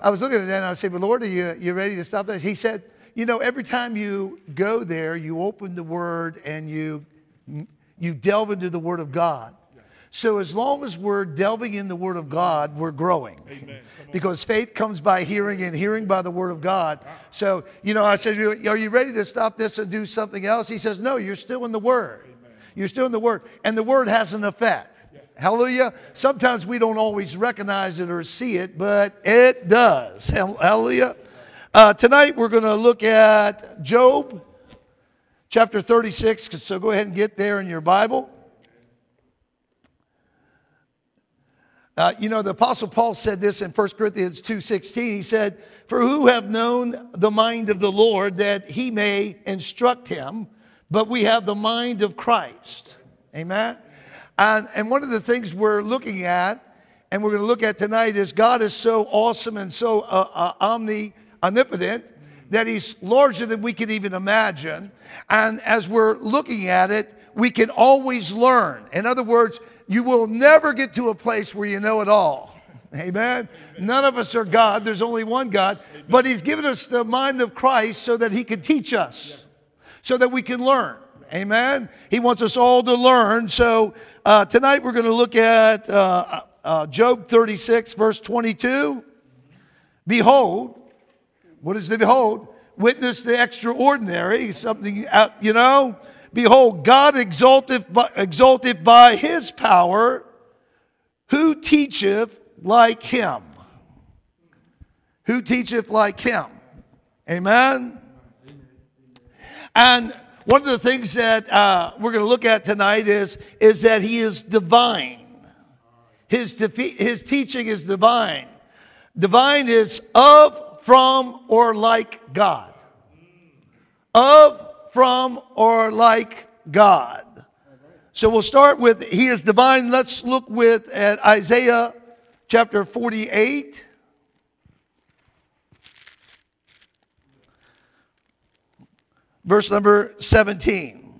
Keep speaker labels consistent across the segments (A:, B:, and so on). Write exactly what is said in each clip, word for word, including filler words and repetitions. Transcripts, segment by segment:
A: I was looking at that and I said, well, Lord, are you, you ready to stop that? He said, you know, every time you go there, you open the Word and you, you delve into the Word of God. So as long as we're delving in the Word of God, we're growing. Amen. Because faith comes by hearing and hearing by the Word of God. So, you know, I said, are you ready to stop this and do something else? He says, no, you're still in the Word. Amen. You're still in the Word. And the Word has an effect. Yes. Hallelujah. Sometimes we don't always recognize it or see it, but it does. Hallelujah. Uh, tonight we're going to look at Job chapter thirty-six. So go ahead and get there in your Bible. Uh, you know, the Apostle Paul said this in First Corinthians two sixteen. He said, for who have known the mind of the Lord that he may instruct him, but we have the mind of Christ. Amen? And, and one of the things we're looking at, and we're going to look at tonight, is God is so awesome and so uh, uh, omni, omnipotent that he's larger than we can even imagine. And as we're looking at it, we can always learn. In other words, you will never get to a place where you know it all. Amen? None of us are God. There's only one God. But he's given us the mind of Christ so that he can teach us, so that we can learn. Amen? He wants us all to learn. So uh, tonight we're going to look at uh, uh, Job thirty-six, verse twenty-two. Behold, what is the behold? Witness the extraordinary, something, out, you know. Behold, God exalteth by, exalteth by his power, who teacheth like him? Who teacheth like him? Amen? And one of the things that uh, we're going to look at tonight is, is that he is divine. His, defe- his teaching is divine. Divine is of, from, or like God. Of, from, or like God. So we'll start with he is divine. Let's look with at Isaiah chapter forty-eight. Verse number seventeen.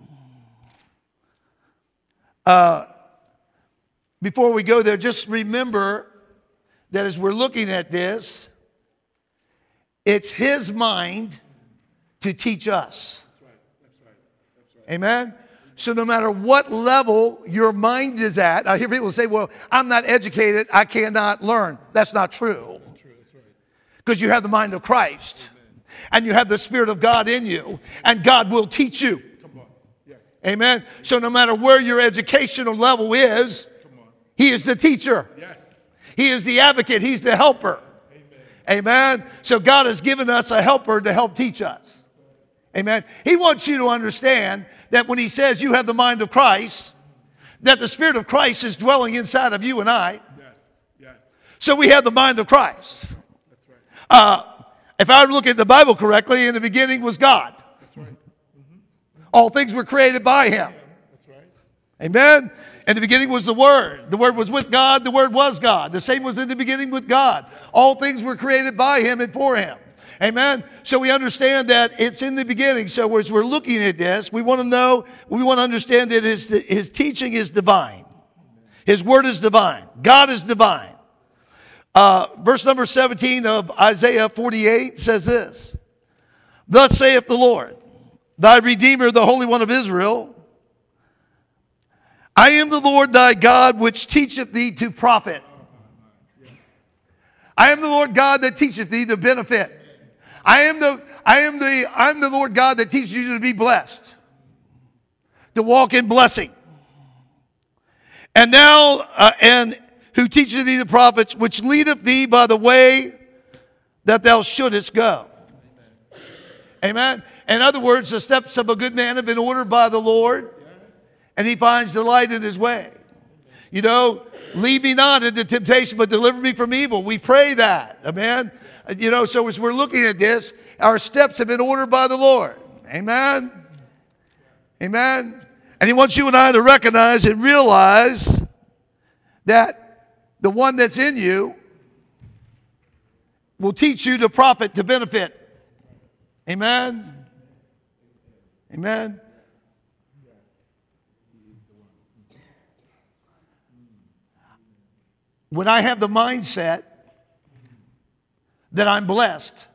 A: Uh, before we go there, just remember that as we're looking at this, it's his mind to teach us. Amen? So no matter what level your mind is at, I hear people say, well, I'm not educated, I cannot learn. That's not true. Because you have the mind of Christ. And you have the Spirit of God in you. And God will teach you. Amen? So no matter where your educational level is, he is the teacher. He is the advocate. He's the helper. Amen? So God has given us a helper to help teach us. Amen. He wants you to understand that when he says you have the mind of Christ, that the Spirit of Christ is dwelling inside of you and I. Yes. Yes. So we have the mind of Christ. That's right. Uh, if I look at the Bible correctly, in the beginning was God. That's right. Mm-hmm. All things were created by him. That's right. Amen. In the beginning was the Word. The Word was with God. The Word was God. The same was in the beginning with God. All things were created by him and for him. Amen. So we understand that it's in the beginning. So as we're looking at this, we want to know, we want to understand that his, his teaching is divine. His word is divine. God is divine. Uh, verse number seventeen of Isaiah forty-eight says this. Thus saith the Lord, thy Redeemer, the Holy One of Israel, I am the Lord thy God, which teacheth thee to profit. I am the Lord God that teacheth thee to benefit. I am the I am the I'm the Lord God that teaches you to be blessed, to walk in blessing. And now uh, and who teaches thee the prophets, which leadeth thee by the way that thou shouldest go. Amen. In other words, the steps of a good man have been ordered by the Lord, and he finds delight in his way. You know, lead me not into temptation, but deliver me from evil. We pray that. Amen. You know, so as we're looking at this, our steps have been ordered by the Lord. Amen. Amen. And he wants you and I to recognize and realize that the one that's in you will teach you to profit, to benefit. Amen. Amen. When I have the mindset that I'm blessed.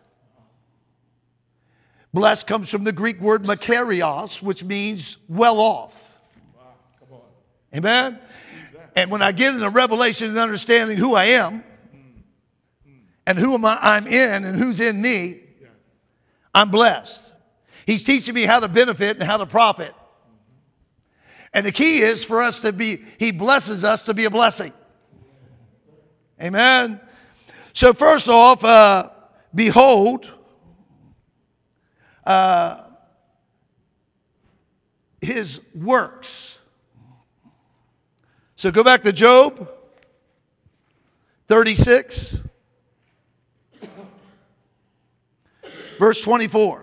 A: Blessed comes from the Greek word makarios, which means well off.
B: Wow, come on.
A: Amen? And when I get into revelation and understanding who I am, and who am I, I'm in and who's in me,
B: Yes.
A: I'm blessed. He's teaching me how to benefit and how to profit. And the key is for us to be, he blesses us to be a blessing. Amen. So first off, uh, behold, uh, his works. So go back to Job thirty-six, verse twenty-four.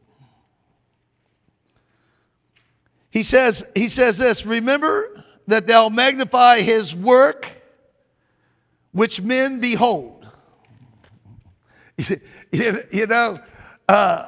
A: He says, he says this, remember that thou magnify his work which men behold. you, you know, uh,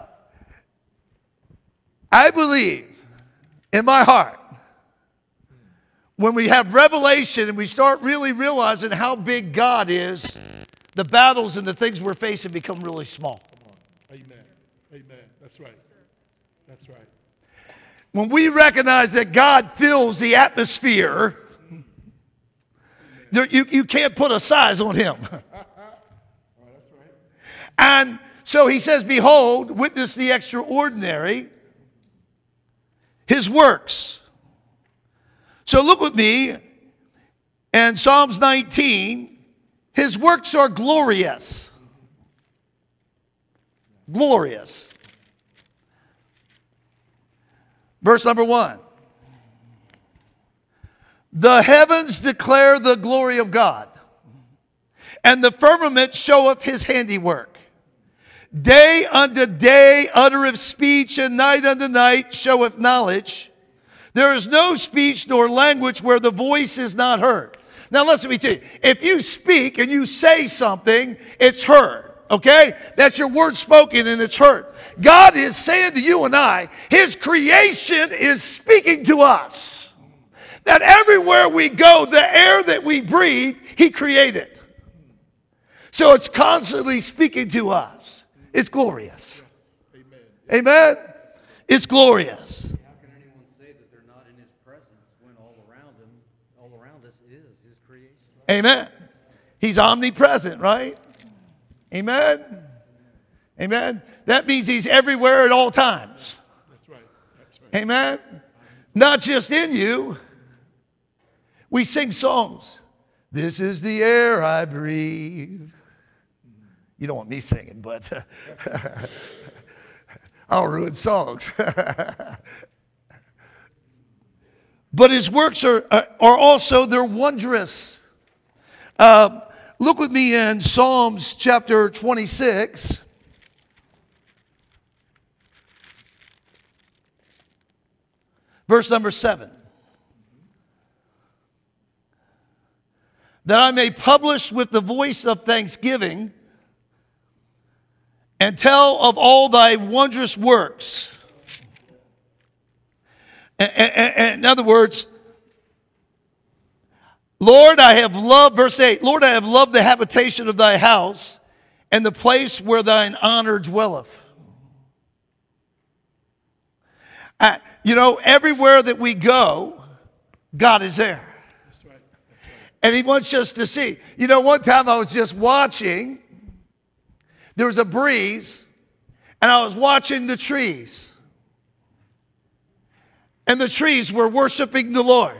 A: I believe in my heart, when we have revelation and we start really realizing how big God is, the battles and the things we're facing become really small.
B: Come on. Amen. Amen. That's right. That's right.
A: When we recognize that God fills the atmosphere, there, you, you can't put a size on him.
B: Oh, that's right.
A: And so he says, behold, witness the extraordinary, his works. So look with me in Psalms nineteen. His works are glorious. Glorious. Verse number one. The heavens declare the glory of God, and the firmament showeth his handiwork. Day unto day uttereth speech, and night unto night showeth knowledge. There is no speech nor language where the voice is not heard. Now listen to me tell you. If you speak and you say something, it's heard. Okay? That's your word spoken and it's heard. God is saying to you and I, his creation is speaking to us. That everywhere we go, the air that we breathe, he created. So it's constantly speaking to us. It's glorious.
B: Yes. Amen.
A: Amen? It's glorious.
C: How can anyone say that they're not in his presence when all around him, all around us is his creation?
A: Amen. He's omnipresent, right? Amen. Amen. That means he's everywhere at all times.
B: That's right. That's right.
A: Amen. Not just in you. We sing songs. This is the air I breathe. You don't want me singing, but I'll ruin songs. But his works are, are also, they're wondrous. Uh, look with me in Psalms chapter twenty-six. Verse number seven. That I may publish with the voice of thanksgiving and tell of all thy wondrous works. And, and, and in other words, Lord, I have loved, verse eight, Lord, I have loved the habitation of thy house and the place where thine honor dwelleth. Uh, you know, everywhere that we go, God is there.
B: That's right. That's right.
A: And he wants us to see. You know, one time I was just watching, there was a breeze, and I was watching the trees. And the trees were worshiping the Lord.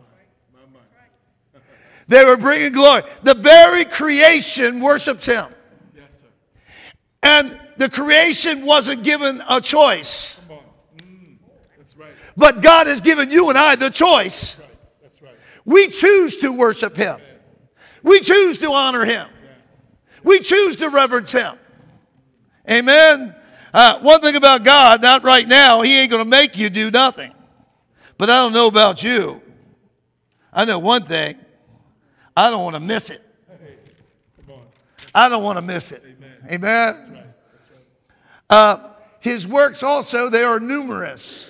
A: They were bringing glory. The very creation worshiped him.
B: Yes, sir.
A: And the creation wasn't given a choice.
B: Come on. Mm, that's right.
A: But God has given you and I the choice.
B: That's right. That's right.
A: We choose to worship him. We choose to honor him. We choose to reverence him. Amen. Uh, one thing about God, not right now, he ain't going to make you do nothing. But I don't know about you. I know one thing. I don't want to miss it.
B: Hey, come on.
A: I don't want to miss it.
B: Amen.
A: Amen.
B: That's right. That's right.
A: Uh, his works also, they are numerous.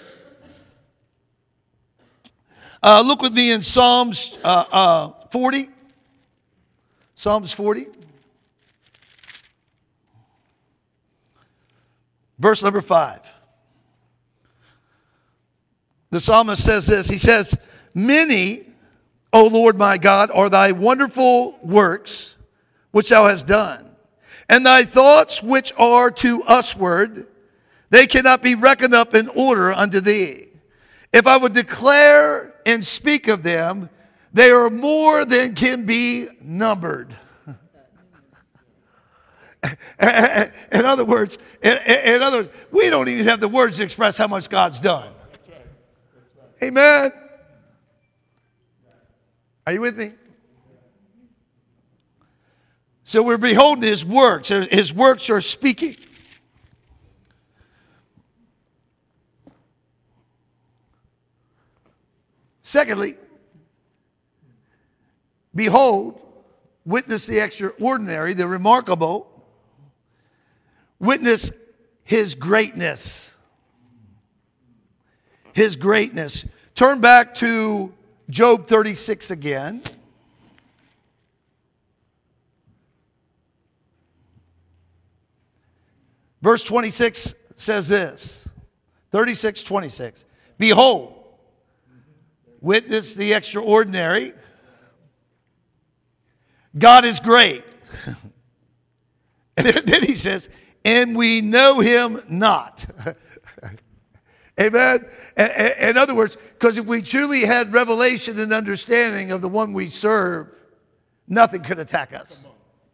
A: Uh, look with me in Psalms uh, uh, forty. Psalms forty. Verse number five. The psalmist says this. He says, many, O Lord my God, are thy wonderful works which thou hast done. And thy thoughts which are to usward, they cannot be reckoned up in order unto thee. If I would declare and speak of them, they are more than can be numbered. In other words, in, in other words, we don't even have the words to express how much God's done.
B: That's right. That's right.
A: Amen. Are you with me? So we're beholding his works. His works are speaking. Secondly, behold, witness the extraordinary, the remarkable, witness his greatness. His greatness. Turn back to Job thirty-six again. Verse twenty-six says this. thirty-six twenty-six. Behold, witness the extraordinary. God is great. And then he says, and we know him not. Amen? In other words, because if we truly had revelation and understanding of the one we serve, nothing could attack us.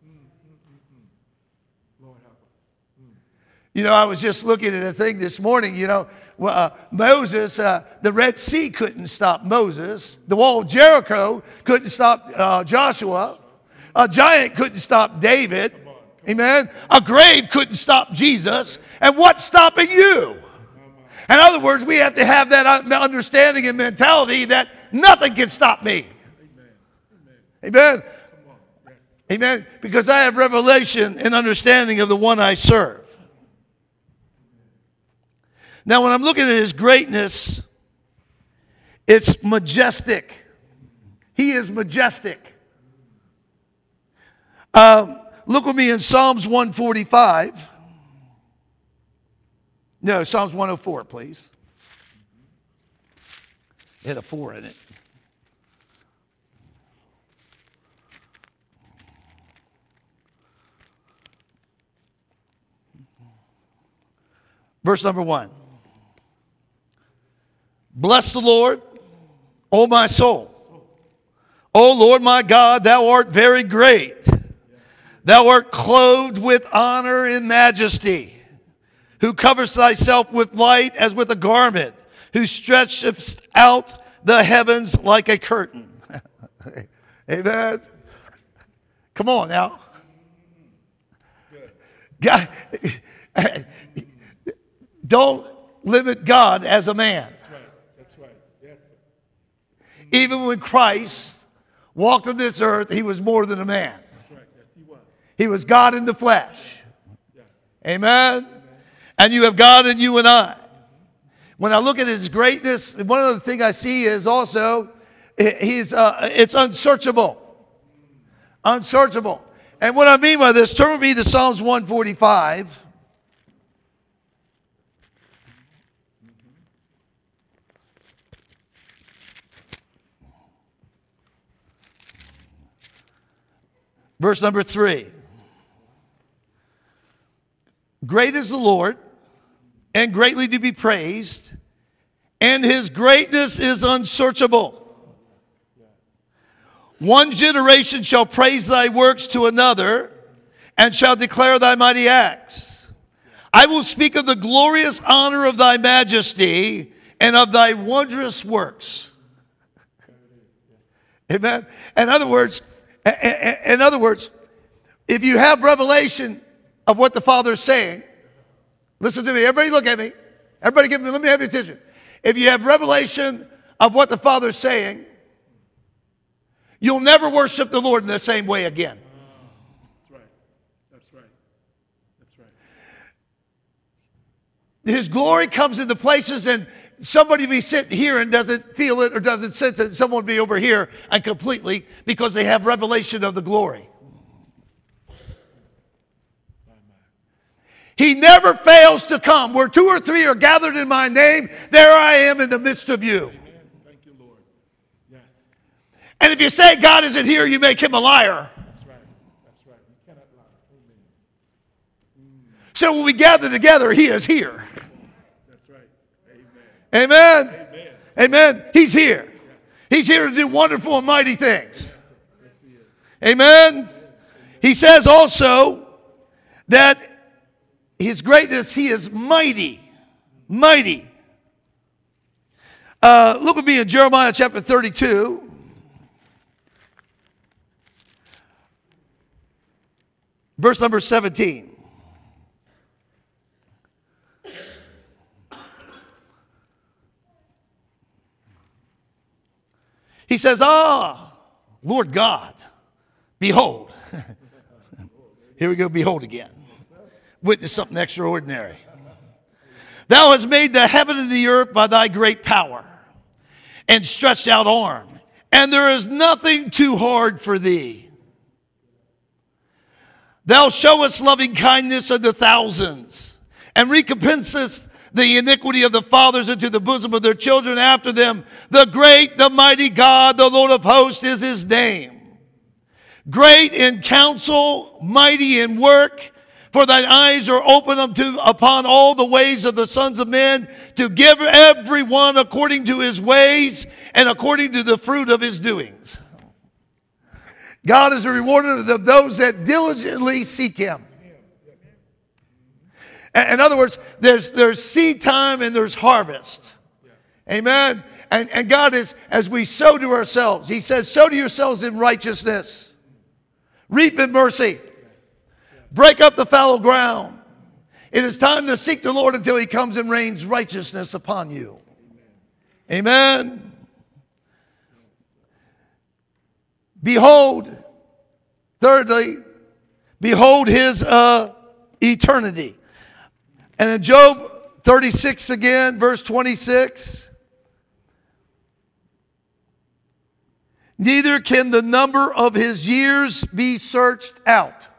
A: You know, I was just looking at a thing this morning, you know, uh, Moses, uh, the Red Sea couldn't stop Moses. The wall of Jericho couldn't stop uh, Joshua. A giant couldn't stop David. Amen. A grave couldn't stop Jesus. And what's stopping you? In other words, we have to have that understanding and mentality that nothing can stop me. Amen. Amen. Amen. Because I have revelation and understanding of the one I serve. Now, when I'm looking at his greatness, it's majestic. He is majestic. Um, look with me in Psalms one forty-five. No, Psalms one oh four, please. It had a four in it. Verse number one. Bless the Lord, O my soul. O Lord my God, thou art very great. Thou art clothed with honor and majesty, who covers thyself with light as with a garment, who stretchest out the heavens like a curtain. Amen. Come on now. God, don't limit God as a man.
B: That's right. That's right. Yes.
A: Even when Christ walked on this earth, he was more than a man.
B: That's right. Yes, he was.
A: He was God in the flesh.
B: Yes.
A: Amen. Amen. And you have God in you and I. When I look at his greatness, one of the things I see is also he's uh, it's unsearchable. Unsearchable. And what I mean by this, turn with me to Psalms one forty-five. Verse number three. Great is the Lord, and greatly to be praised, and his greatness is unsearchable. One generation shall praise thy works to another, and shall declare thy mighty acts. I will speak of the glorious honor of thy majesty, and of thy wondrous works. Amen. In other words, in other words, if you have revelation of what the Father is saying, listen to me. Everybody look at me. Everybody give me, let me have your attention. If you have revelation of what the Father is saying, you'll never worship the Lord in the same way again.
B: That's right. That's right. That's right.
A: His glory comes into places, and somebody be sitting here and doesn't feel it or doesn't sense it. Someone be over here and completely because they have revelation of the glory. He never fails to come. Where two or three are gathered in my name, there I am in the midst of you.
B: Amen. Thank you, Lord. Yes.
A: And if you say God isn't here, you make him a liar.
B: That's right. That's right. You cannot lie. Amen.
A: So when we gather together, he is here.
B: That's right. Amen.
A: Amen.
B: Amen.
A: Amen. He's here. He's here to do wonderful and mighty things. Amen. He says also that his greatness, he is mighty. Mighty. Uh, look with me in Jeremiah chapter thirty-two. Verse number seventeen. He says, ah, Lord God, behold. Here we go, behold again. Witness something extraordinary. Thou hast made the heaven and the earth by thy great power and stretched out arm, and there is nothing too hard for thee. Thou showest loving kindness unto thousands, and recompensest the iniquity of the fathers into the bosom of their children after them. The great, the mighty God, the Lord of hosts is his name. Great in counsel, mighty in work, for thine eyes are open unto, upon all the ways of the sons of men, to give every one according to his ways and according to the fruit of his doings. God is a rewarder of those that diligently seek him. In other words, there's, there's seed time and there's harvest. Amen. And, and God is, as we sow to ourselves, he says, sow to yourselves in righteousness. Reap in mercy. Break up the fallow ground. It is time to seek the Lord until he comes and rains righteousness upon you. Amen. Behold, thirdly, behold his uh, eternity. And in Job thirty-six again, verse twenty-six. Neither can the number of his years be searched out.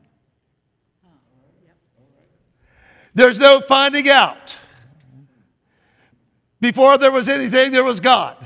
A: There's no finding out. Before there was anything, there was God.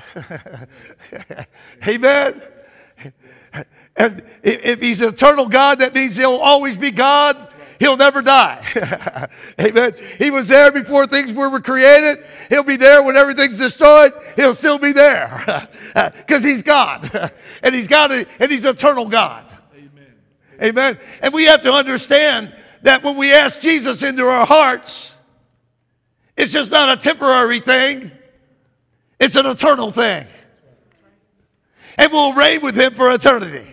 A: Amen. And if he's an eternal God, that means he'll always be God. He'll never die. Amen. He was there before things were created. He'll be there when everything's destroyed. He'll still be there. Because he's God. And he's God, and he's eternal God. Amen. Amen. And we have to understand that when we ask Jesus into our hearts, it's just not a temporary thing. It's an eternal thing. And we'll reign with him for eternity.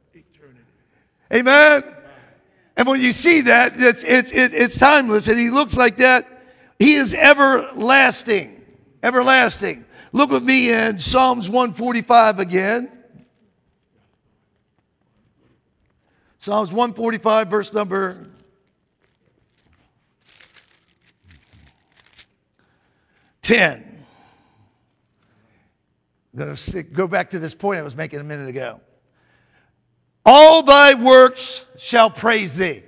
A: Amen. And when you see that, it's, it's, it's timeless, and he looks like that. He is everlasting. Everlasting. Look with me in Psalms one forty-five again. Psalms one forty-five, verse number ten. I'm going to stick, go back to this point I was making a minute ago. All thy works shall praise thee,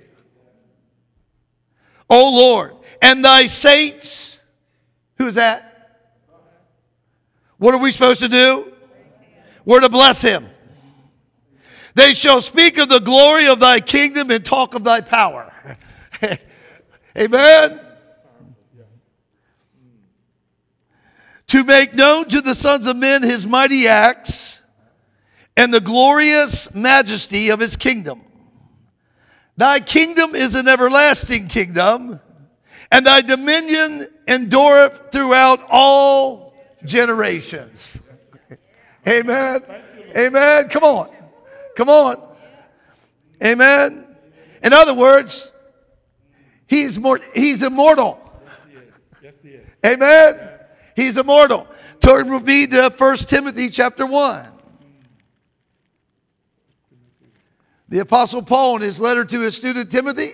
A: O Lord, and thy saints. Who's that? What are we supposed to do? We're to bless him. They shall speak of the glory of thy kingdom and talk of thy power. Amen. To make known to the sons of men his mighty acts and the glorious majesty of his kingdom. Thy kingdom is an everlasting kingdom, and thy dominion endureth throughout all generations. Amen. Amen. Come on. Come on. Amen. In other words, he's more, he's immortal.
B: Yes, he is. Yes, he is.
A: Amen.
B: Yes.
A: He's immortal. Turn with me to First Timothy chapter one. The Apostle Paul in his letter to his student Timothy,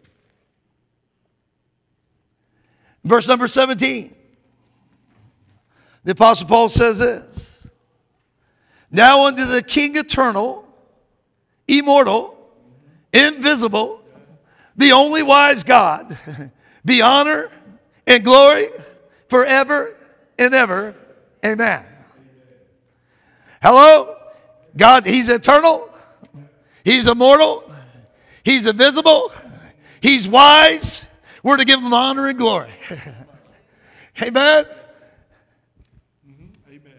A: verse number seventeen. The Apostle Paul says this: Now unto the King eternal, immortal, invisible, the only wise God, be honor and glory forever and ever. Amen. Hello? God, He's eternal. He's immortal. He's invisible. He's wise. We're to give Him honor and glory. Amen.
B: Mm-hmm. Amen.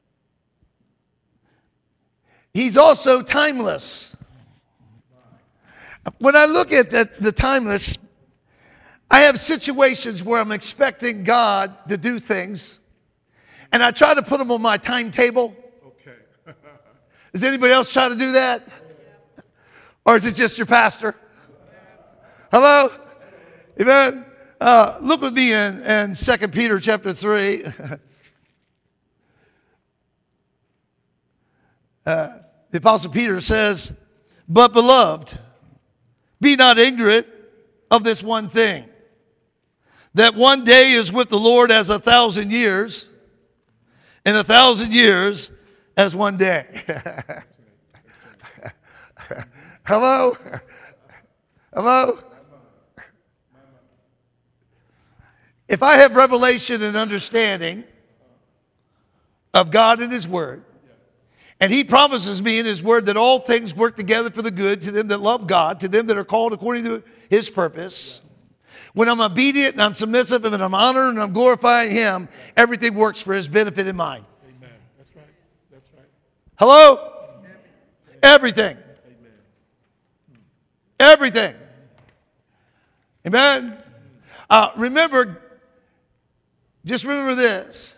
A: He's also timeless. When I look at the, the timeless, I have situations where I'm expecting God to do things, and I try to put them on my timetable.
B: Okay.
A: Does anybody else try to do that? Or is it just your pastor? Hello? Amen? Uh, look with me in, in Second Peter chapter three. uh, the Apostle Peter says, but beloved, be not ignorant of this one thing, that one day is with the Lord as a thousand years, and a thousand years as one day. Hello? Hello? If I have revelation and understanding of God and His Word, and He promises me in His Word that all things work together for the good to them that love God, to them that are called according to His purpose, when I'm obedient and I'm submissive and I'm honoring and I'm glorifying Him, everything works for His benefit and mine.
B: Amen. That's right. That's right.
A: Hello? Everything.
B: Amen.
A: Everything. Amen? Uh, remember, just remember this.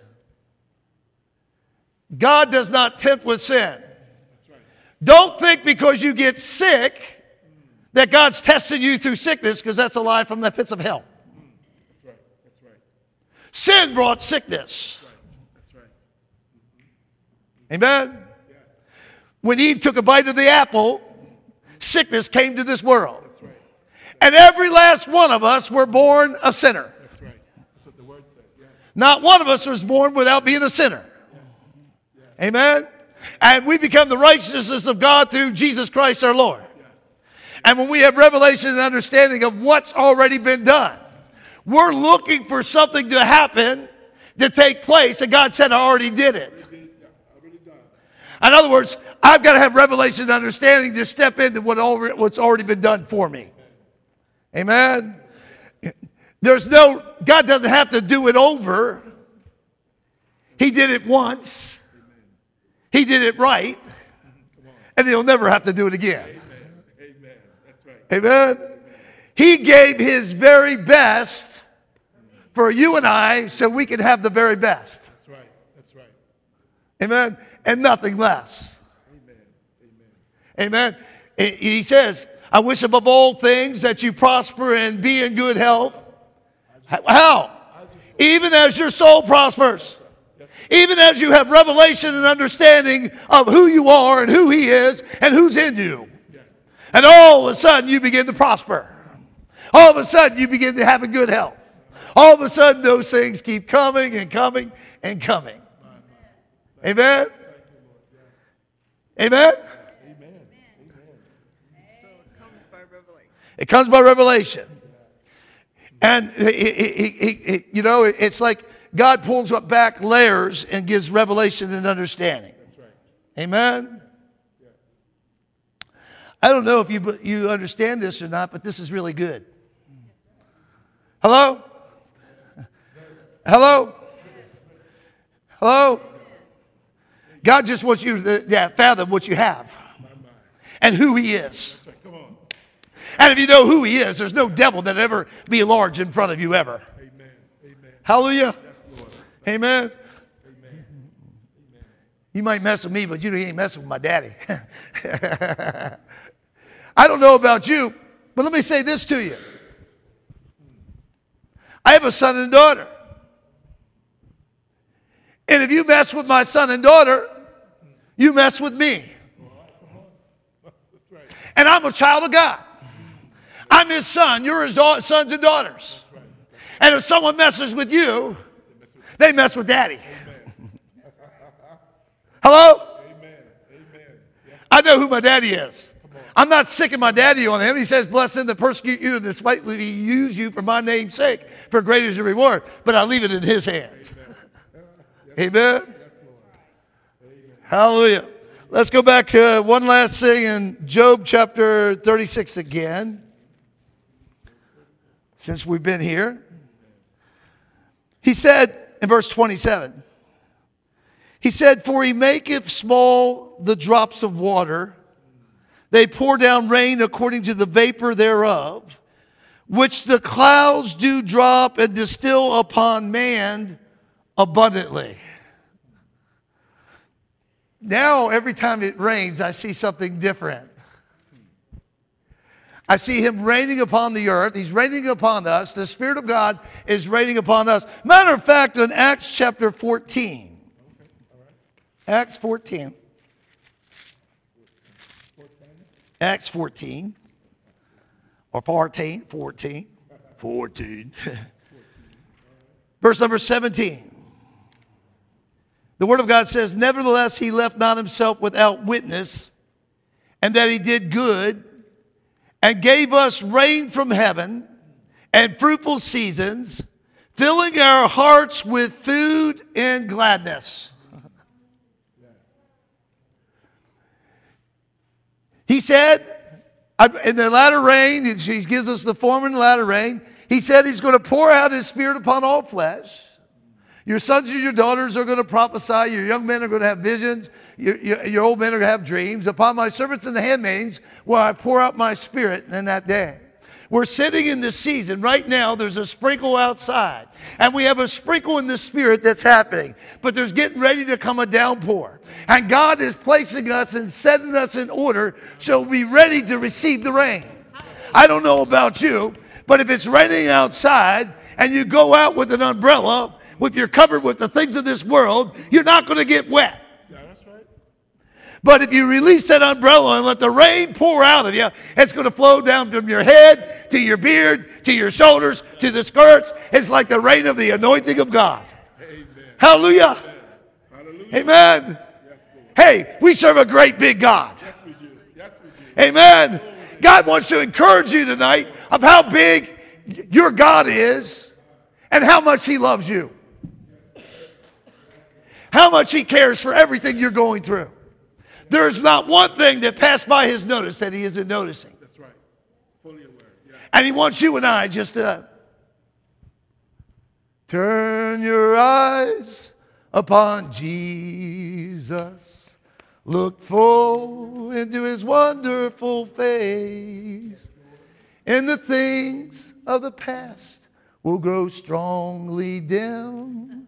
A: God does not tempt with sin.
B: That's right.
A: Don't think because you get sick that God's testing you through sickness, because that's a lie from the pits of hell.
B: That's right. That's right.
A: Sin brought sickness.
B: That's right.
A: Amen?
B: Yes.
A: When Eve took a bite of the apple, sickness came to this world.
B: That's right.
A: And every last one of us were born a sinner.
B: That's right. That's what the word said. Yes.
A: Not one of us was born without being a sinner. Amen? And we become the righteousness of God through Jesus Christ our Lord.
B: Yes.
A: And when we have revelation and understanding of what's already been done, we're looking for something to happen, to take place, and God said, I already did it.
B: Already, yeah, already done.
A: In other words, I've got to have revelation and understanding to step into what already, what's already been done for me. Amen? There's no, God doesn't have to do it over. He did it once. He did it right. And He'll never have to do it again.
B: Amen. Amen. That's right.
A: Amen? He gave His very best for you and I so we can have the very best.
B: That's right. That's right.
A: Amen? And nothing less.
B: Amen. Amen.
A: Amen? He says, I wish above all things that you prosper and be in good health. How? Even as your soul prospers. Even as you have revelation and understanding of who you are and who He is and who's in you.
B: Yes.
A: And all of a sudden you begin to prosper. All of a sudden you begin to have a good health. All of a sudden those things keep coming and coming and coming. Amen? Amen?
B: Amen.
D: So it comes by revelation.
A: It comes by revelation. And, it, it, it, it, you know, it's like God pulls up back layers and gives revelation and understanding.
B: That's right.
A: Amen?
B: Yes.
A: I don't know if you, you understand this or not, but this is really good. Hello? Hello? Hello? God just wants you to yeah, fathom what you have and who He is.
B: That's right. Come on.
A: And if you know who He is, there's no devil that ever be large in front of you ever.
B: Amen. Amen.
A: Hallelujah.
B: Yes, Lord.
A: Amen.
B: Amen.
A: You might mess with me, but you ain't messing with my daddy. I don't know about you, but let me say this to you. I have a son and daughter. And if you mess with my son and daughter, you mess with me.
B: That's right.
A: And I'm a child of God. I'm His son. You're His da- sons and daughters. And if someone messes with you, they mess with daddy. Hello?
B: Amen. Amen. Yes.
A: I know who my daddy is. I'm not sicking my daddy on him. He says, bless them that persecute you and despitefully use you for my name's sake, for great is the reward. But I leave it in his hands. Amen. Amen. Hallelujah. Let's go back to one last thing in Job chapter thirty-six again. Since we've been here. He said in verse twenty-seven, he said, for he maketh small the drops of water, they pour down rain according to the vapor thereof, which the clouds do drop and distill upon man abundantly. Now, every time it rains, I see something different. I see him raining upon the earth. He's raining upon us. The Spirit of God is raining upon us. Matter of fact, in Acts chapter fourteen. Acts fourteen. Acts fourteen. Or fourteen. fourteen. fourteen. Verse number seventeen. The Word of God says, nevertheless, he left not himself without witness, and that he did good, and gave us rain from heaven, and fruitful seasons, filling our hearts with food and gladness. He said, in the latter rain, he gives us the former and latter rain, he said he's going to pour out his Spirit upon all flesh. Your sons and your daughters are going to prophesy. Your young men are going to have visions. Your, your, your old men are going to have dreams. Upon my servants and the handmaidens will I pour out my Spirit in that day. We're sitting in this season. Right now, there's a sprinkle outside. And we have a sprinkle in the Spirit that's happening. But there's getting ready to come a downpour. And God is placing us and setting us in order so we'll be ready to receive the rain. I don't know about you, but if it's raining outside and you go out with an umbrella, if you're covered with the things of this world, you're not going to get wet.
B: Yeah, that's right.
A: But if you release that umbrella and let the rain pour out of you, it's going to flow down from your head to your beard, to your shoulders, to the skirts. It's like the rain of the anointing of God.
B: Amen.
A: Hallelujah.
B: Hallelujah.
A: Amen.
B: Yes, Lord.
A: Hey, we serve a great big God.
B: Yes, we do. Yes, we do.
A: Amen. God wants to encourage you tonight of how big your God is and how much He loves you. How much He cares for everything you're going through. There is not one thing that passed by His notice that He isn't noticing.
B: That's right. Fully aware. Yes.
A: And He wants you and I just to turn your eyes upon Jesus. Look full into His wonderful face. And the things of the past will grow strongly dim.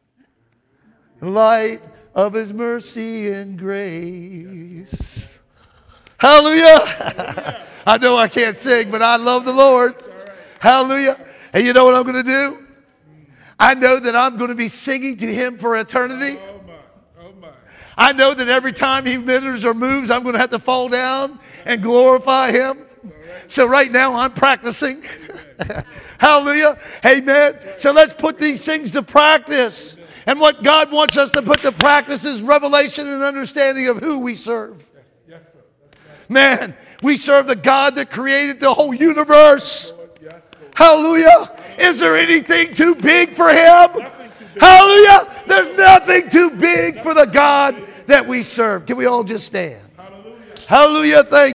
A: Light of His mercy and grace. Hallelujah. I know I can't sing, but I love the Lord. Hallelujah. And you know what I'm going to do? I know that I'm going to be singing to Him for eternity.
B: Oh, my. Oh, my.
A: I know that every time He ministers or moves, I'm going to have to fall down and glorify Him. So right now I'm practicing. Hallelujah. Amen. So let's put these things to practice. And what God wants us to put to practice is revelation and understanding of who we serve.
B: Yes, sir. That's right.
A: Man, we serve the God that created the whole universe.
B: Lord, yes, Lord.
A: Hallelujah. Is there anything too big for Him?
B: Nothing too big.
A: Hallelujah. There's nothing too big for the God that we serve. Can we all just stand?
B: Hallelujah.
A: Hallelujah. Thank